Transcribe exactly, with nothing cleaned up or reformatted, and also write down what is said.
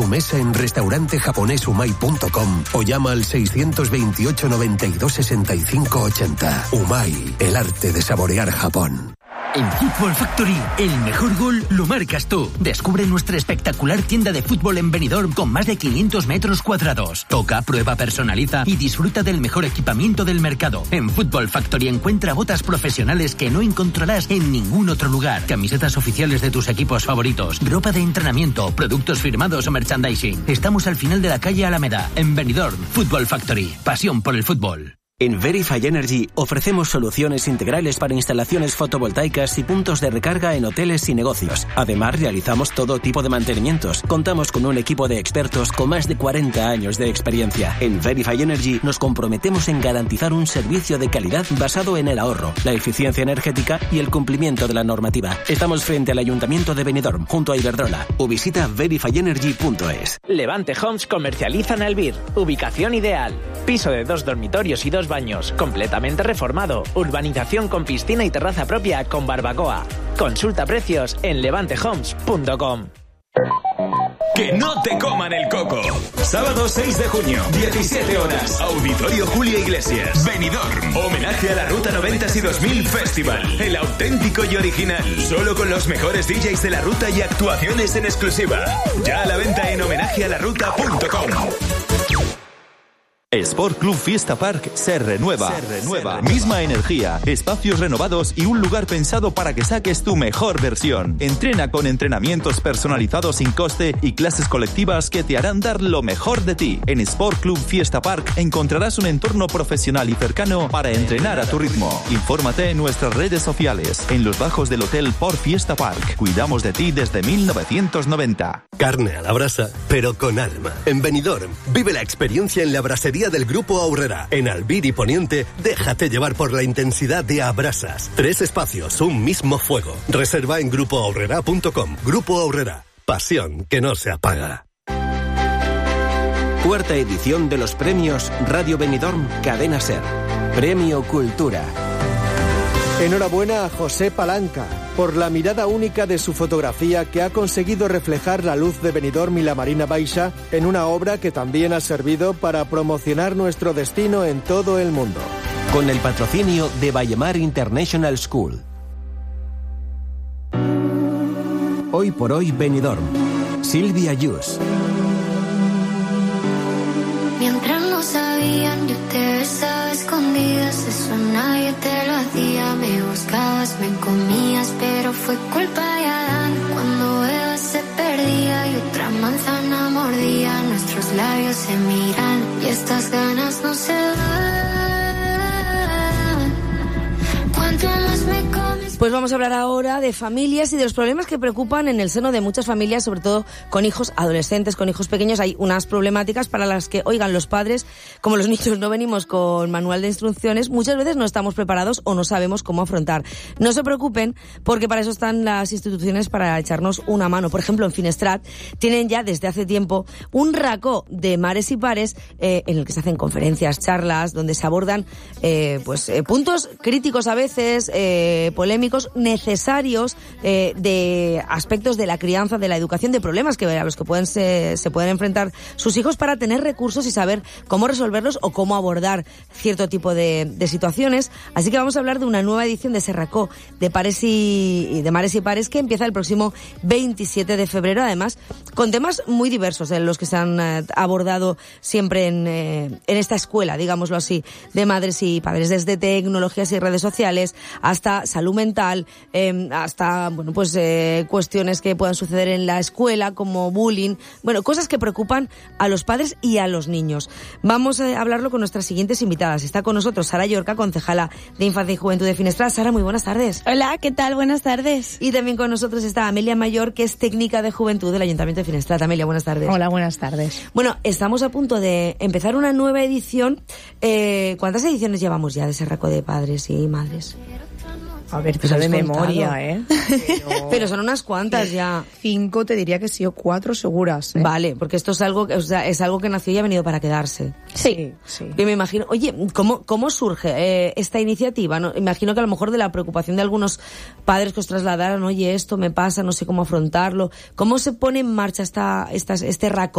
mesa en restaurante japonés umai punto com o llama al seiscientos veintiocho noventa y dos sesenta y cinco ochenta. Umai, el arte de saborear Japón. En Football Factory, el mejor gol lo marcas tú. Descubre nuestra espectacular tienda de fútbol en Benidorm con más de quinientos metros cuadrados. Toca, prueba, personaliza y disfruta del mejor equipamiento del mercado. En Football Factory encuentra botas profesionales que no encontrarás en ningún otro lugar. Camisetas oficiales de tus equipos favoritos, ropa de entrenamiento, productos firmados o merchandising. Estamos al final de la calle Alameda, en Benidorm. Football Factory, pasión por el fútbol. En Verify Energy ofrecemos soluciones integrales para instalaciones fotovoltaicas y puntos de recarga en hoteles y negocios. Además, realizamos todo tipo de mantenimientos. Contamos con un equipo de expertos con más de cuarenta años de experiencia. En Verify Energy nos comprometemos en garantizar un servicio de calidad basado en el ahorro, la eficiencia energética y el cumplimiento de la normativa. Estamos frente al Ayuntamiento de Benidorm, junto a Iberdrola, o visita verify energy punto es. Levante Homes comercializa en Albir. Ubicación ideal. Piso de dos dormitorios y dos baños, completamente reformado, urbanización con piscina y terraza propia con barbacoa. Consulta precios en levante homes punto com. Que no te coman el coco. Sábado seis de junio, diecisiete horas. Auditorio Julio Iglesias, Benidorm. Homenaje a la Ruta noventa y dos mil Festival. El auténtico y original. Solo con los mejores D Js de la ruta y actuaciones en exclusiva. Ya a la venta en homenaje a la ruta punto com. Sport Club Fiesta Park se renueva. se renueva. Misma energía, espacios renovados y un lugar pensado para que saques tu mejor versión. Entrena con entrenamientos personalizados sin coste y clases colectivas que te harán dar lo mejor de ti. En Sport Club Fiesta Park encontrarás un entorno profesional y cercano para entrenar a tu ritmo. Infórmate en nuestras redes sociales, en los bajos del Hotel Port Fiesta Park. Cuidamos de ti desde mil novecientos noventa. Carne a la brasa, pero con alma. En Benidorm, vive la experiencia en la brasería del Grupo Aurrera. En Albir y Poniente, déjate llevar por la intensidad de Abrasas. Tres espacios, un mismo fuego. Reserva en grupo aurrera punto com. Grupo Aurrera. Pasión que no se apaga. Cuarta edición de los premios Radio Benidorm Cadena Ser. Premio Cultura. Enhorabuena a José Palanca por la mirada única de su fotografía que ha conseguido reflejar la luz de Benidorm y la Marina Baixa en una obra que también ha servido para promocionar nuestro destino en todo el mundo. Con el patrocinio de Vallemar International School. Hoy por hoy Benidorm. Silvia Yus. Mientras no sabían, yo te besaba escondidas, eso nadie te lo hacía. Me buscabas, me comías, pero fue culpa de Adán. Cuando Eva se perdía y otra manzana mordía, nuestros labios se miran y estas ganas no se van. Cuanto más me comes... Pues vamos a hablar ahora de familias y de los problemas que preocupan en el seno de muchas familias, sobre todo con hijos adolescentes, con hijos pequeños. Hay unas problemáticas para las que, oigan, los padres, como los niños no venimos con manual de instrucciones, muchas veces no estamos preparados o no sabemos cómo afrontar. No se preocupen, porque para eso están las instituciones, para echarnos una mano. Por ejemplo, en Finestrat tienen ya desde hace tiempo un racó de mares y pares eh, en el que se hacen conferencias, charlas, donde se abordan eh, pues eh, puntos críticos a veces, eh, polémicos, necesarios eh, de aspectos de la crianza, de la educación, de problemas que a los que pueden se, se pueden enfrentar sus hijos, para tener recursos y saber cómo resolverlos o cómo abordar cierto tipo de, de situaciones. Así que vamos a hablar de una nueva edición de Serracó de pares y de mares y pares, que empieza el próximo veintisiete de febrero, además con temas muy diversos en los que se han eh, abordado siempre en, eh, en esta escuela, digámoslo así, de madres y padres, desde tecnologías y redes sociales hasta salud mental, Eh, hasta bueno pues eh, cuestiones que puedan suceder en la escuela, como bullying, bueno, cosas que preocupan a los padres y a los niños. Vamos a hablarlo con nuestras siguientes invitadas. Está con nosotros Sara Llorca, concejala de Infancia y Juventud de Finestrat. Sara, muy buenas tardes. Hola, ¿qué tal? Buenas tardes. Y también con nosotros está Amelia Mayor, que es técnica de Juventud del Ayuntamiento de Finestrat. Amelia, buenas tardes. Hola, buenas tardes. Bueno, estamos a punto de empezar una nueva edición. Eh, ¿Cuántas ediciones llevamos ya de Serracó de padres y madres? A ver, pero de memoria, ¿eh? Pero... pero son unas cuantas ya. Cinco, te diría que sí, o cuatro seguras, ¿eh? Vale, porque esto es algo, o sea, es algo que nació y ha venido para quedarse. Sí, sí. Yo me imagino, oye, ¿cómo, cómo surge eh, esta iniciativa? ¿No? Imagino que a lo mejor de la preocupación de algunos padres que os trasladaron, oye, esto me pasa, no sé cómo afrontarlo. ¿Cómo se pone en marcha esta, esta, este racó?